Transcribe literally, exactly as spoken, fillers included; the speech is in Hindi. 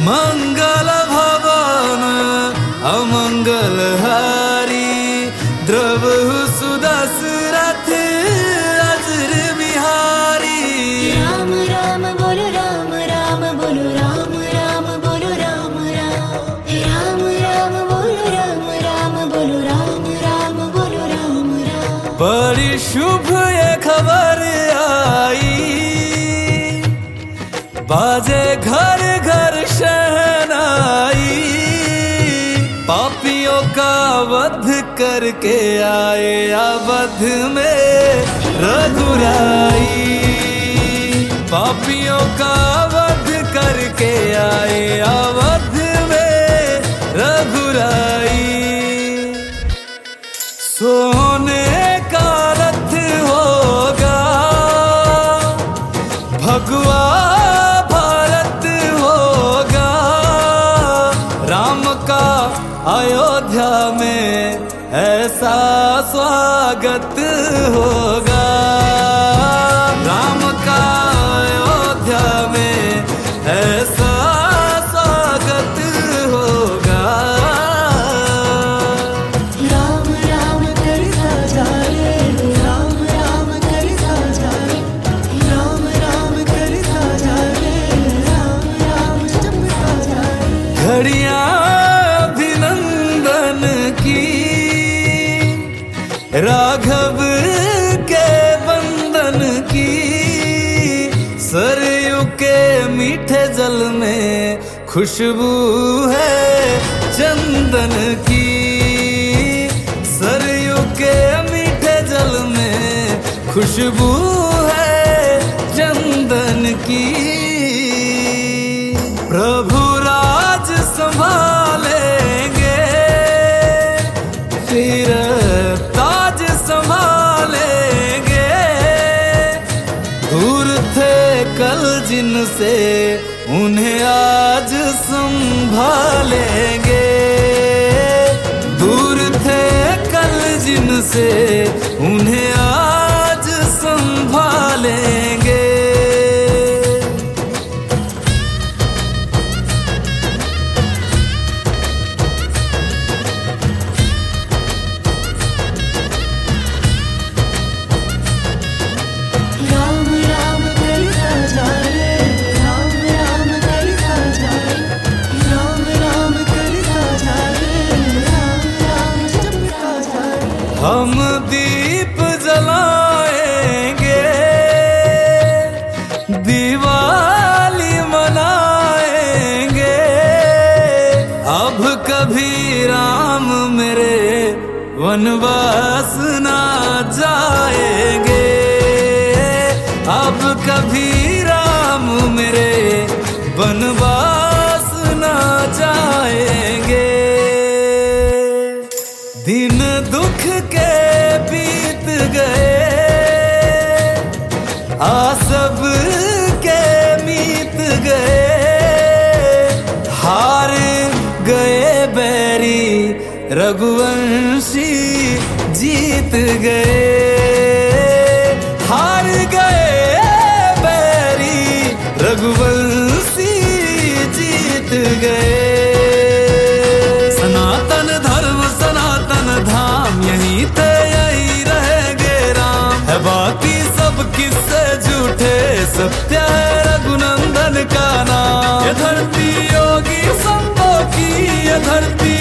मंगल भवन अमंगल हारी, द्रवहु सुदशरथ अजर बिहारी। राम राम बोलो राम राम बोलो राम राम बोलो राम राम, राम राम बोलो राम राम बोलो राम राम बोलो राम राम। बड़ी शुभ ये खबर आई, बाजे घर घर शहनाई। पापियों का वध करके आए अवध में रघुराई। पापियों का वध करके आए अवध में रघुराई। सोने का रथ होगा भगवा अयोध्या में ऐसा स्वागत होगा। राम का अयोध्या में ऐसा स्वागत होगा। राम राम करता जाए, राम राम करता जाए, राम राम करता जाए, राम राम जपता जाए। घड़ियां राघव के बंधन की, सरयू के मीठे जल में खुशबू है चंदन की। सरयू के मीठे जल में खुशबू है चंदन की। प्रभु राज संभालेंगे, फिर कल जिनसे उन्हें आज संभालेंगे। दूर थे कल जिनसे उन्हें आज संभालेंगे। हम दीप जलाएंगे, दिवाली मनाएंगे। अब कभी राम मेरे वनवास ना जाएंगे। अब कभी राम मेरे वनवास ना जाएंगे। दिन दुख के बीत गए, आसब के मीत गए। हार गए बैरी रघुवंशी जीत गए। हार गए बैरी रघुवंशी जीत गए। सनातन धर्म सनातन धाम यहीं ते यहीं रहेंगे राम। है बाकी सब किस्से झूठे, सत्य है रघुनंदन का नाम। ये धरती योगी संतों की, ये धरती